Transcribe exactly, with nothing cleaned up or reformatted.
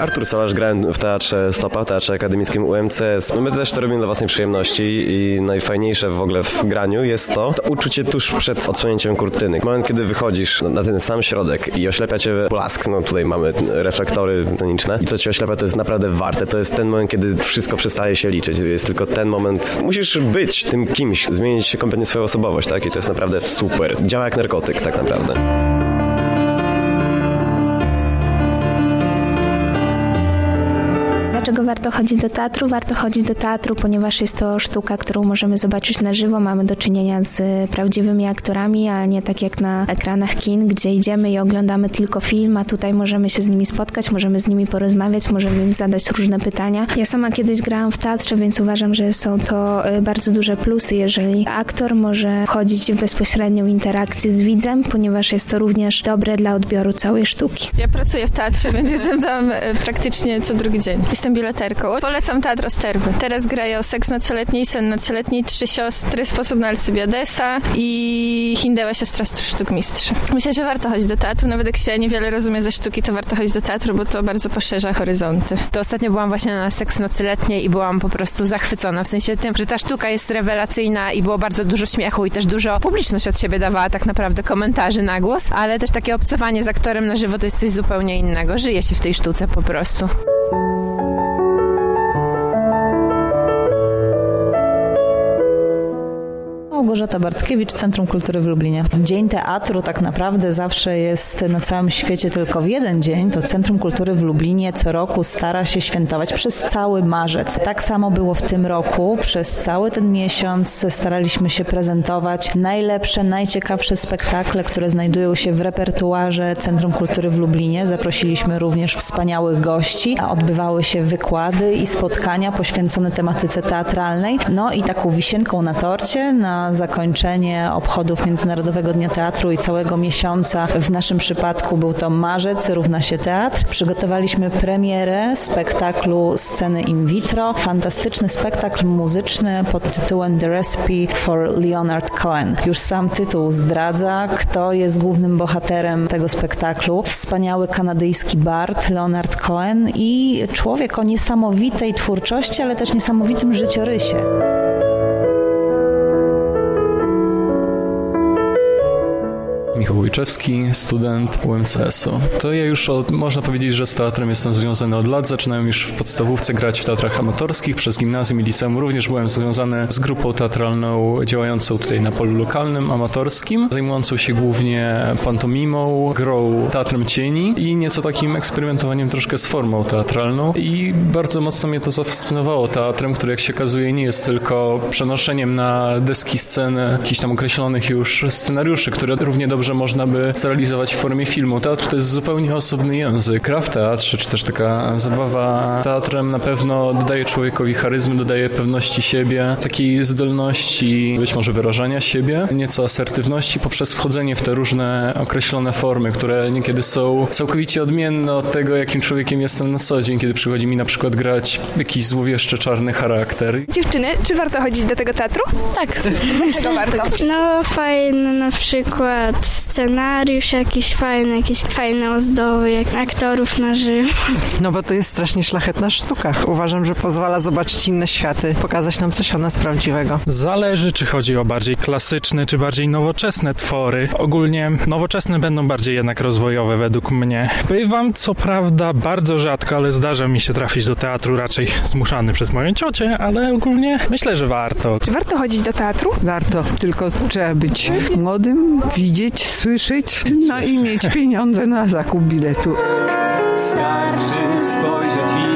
Artur Solarz, grałem w Teatrze Stopa, w Teatrze Akademickim U M C S. My też to robimy dla własnej przyjemności i najfajniejsze w ogóle w graniu jest to, to uczucie tuż przed odsłonięciem kurtyny. Moment, kiedy wychodzisz na ten sam środek i oślepia cię blask, no tutaj mamy reflektory toniczne i to cię oślepia, to jest naprawdę warte. To jest ten moment, kiedy wszystko przestaje się liczyć. Jest tylko ten moment, musisz być tym kimś, zmienić kompletnie swoją osobowość, tak? I to jest naprawdę super. Działa jak narkotyk, tak naprawdę. Dlaczego warto chodzić do teatru? Warto chodzić do teatru, ponieważ jest to sztuka, którą możemy zobaczyć na żywo. Mamy do czynienia z prawdziwymi aktorami, a nie tak jak na ekranach kin, gdzie idziemy i oglądamy tylko film, a tutaj możemy się z nimi spotkać, możemy z nimi porozmawiać, możemy im zadać różne pytania. Ja sama kiedyś grałam w teatrze, więc uważam, że są to bardzo duże plusy, jeżeli aktor może chodzić w bezpośrednią interakcję z widzem, ponieważ jest to również dobre dla odbioru całej sztuki. Ja pracuję w teatrze, więc jestem tam praktycznie co drugi dzień. Jestem bileterką. Polecam Teatr Osterwy. Teraz grają Seks Nocoletniej, Sen Nocoletniej, Trzy Siostry, Sposób na Alcybiadesa i Hindeła, Siostra Sztuk Mistrza. Myślę, że warto chodzić do teatru, nawet jak się niewiele rozumie ze sztuki, to warto chodzić do teatru, bo to bardzo poszerza horyzonty. To ostatnio byłam właśnie na Seks Nocoletniej i byłam po prostu zachwycona, w sensie tym, że ta sztuka jest rewelacyjna i było bardzo dużo śmiechu i też dużo publiczność od siebie dawała tak naprawdę komentarzy na głos, ale też takie obcowanie z aktorem na żywo to jest coś zupełnie innego. Żyje się w tej sztuce po prostu. Małgorzata Bartkiewicz, Centrum Kultury w Lublinie. Dzień Teatru tak naprawdę zawsze jest na całym świecie tylko w jeden dzień. To Centrum Kultury w Lublinie co roku stara się świętować przez cały marzec. Tak samo było w tym roku. Przez cały ten miesiąc staraliśmy się prezentować najlepsze, najciekawsze spektakle, które znajdują się w repertuarze Centrum Kultury w Lublinie. Zaprosiliśmy również wspaniałych gości, a odbywały się wykłady i spotkania poświęcone tematyce teatralnej. No i taką wisienką na torcie, na zakończenie obchodów Międzynarodowego Dnia Teatru i całego miesiąca, w naszym przypadku był to marzec, równa się teatr. Przygotowaliśmy premierę spektaklu Sceny in vitro. Fantastyczny spektakl muzyczny pod tytułem The Recipe for Leonard Cohen. Już sam tytuł zdradza, kto jest głównym bohaterem tego spektaklu. Wspaniały kanadyjski bard Leonard Cohen i człowiek o niesamowitej twórczości, ale też niesamowitym życiorysie. Michał Łyczewski, student U M C S-u. To ja już od, można powiedzieć, że z teatrem jestem związany od lat. Zaczynałem już w podstawówce grać w teatrach amatorskich. Przez gimnazjum i liceum również byłem związany z grupą teatralną działającą tutaj na polu lokalnym, amatorskim, zajmującą się głównie pantomimą, grą teatrem cieni i nieco takim eksperymentowaniem troszkę z formą teatralną. I bardzo mocno mnie to zafascynowało teatrem, który jak się okazuje nie jest tylko przenoszeniem na deski sceny jakichś tam określonych już scenariuszy, które równie dobrze że można by zrealizować w formie filmu. Teatr to jest zupełnie osobny język. Gra w teatrze, czy też taka zabawa teatrem na pewno dodaje człowiekowi charyzmy, dodaje pewności siebie, takiej zdolności być może wyrażania siebie, nieco asertywności poprzez wchodzenie w te różne określone formy, które niekiedy są całkowicie odmienne od tego, jakim człowiekiem jestem na co dzień, kiedy przychodzi mi na przykład grać jakiś złowieszczy, czarny charakter. Dziewczyny, czy warto chodzić do tego teatru? Tak. Dlaczego warto? No fajny na przykład scenariusz jakiś fajny, jakieś fajne ozdoby, jak aktorów na żywo. No bo to jest strasznie szlachetna sztuka. Uważam, że pozwala zobaczyć inne światy, pokazać nam coś o nas prawdziwego. Zależy, czy chodzi o bardziej klasyczne, czy bardziej nowoczesne twory. Ogólnie nowoczesne będą bardziej jednak rozwojowe według mnie. Bywam co prawda bardzo rzadko, ale zdarza mi się trafić do teatru raczej zmuszany przez moją ciocię, ale ogólnie myślę, że warto. Czy warto chodzić do teatru? Warto, tylko trzeba być młodym, widzieć, słyszeć, no i mieć pieniądze na zakup biletu. Starczy spojrzeć i